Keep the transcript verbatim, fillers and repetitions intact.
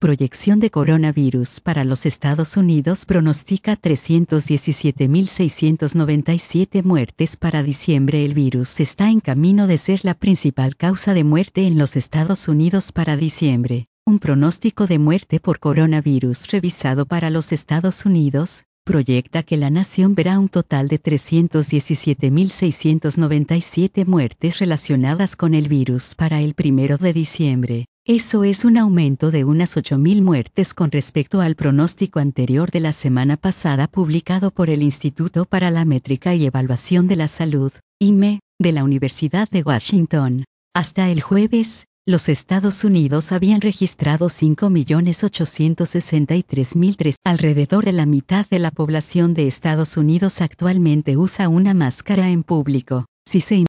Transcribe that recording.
Proyección de coronavirus para los Estados Unidos pronostica trescientos diecisiete mil seiscientos noventa y siete muertes para diciembre. El virus está en camino de ser la principal causa de muerte en los Estados Unidos para diciembre. Un pronóstico de muerte por coronavirus revisado para los Estados Unidos proyecta que la nación verá un total de trescientos diecisiete mil seiscientos noventa y siete muertes relacionadas con el virus para el primero de diciembre. Eso es un aumento de unas ocho mil muertes con respecto al pronóstico anterior de la semana pasada publicado por el Instituto para la Métrica y Evaluación de la Salud, I M E, de la Universidad de Washington. Hasta el jueves, los Estados Unidos habían registrado cinco millones ochocientos sesenta y tres mil tres. Alrededor de la mitad de la población de Estados Unidos actualmente usa una máscara en público. Si se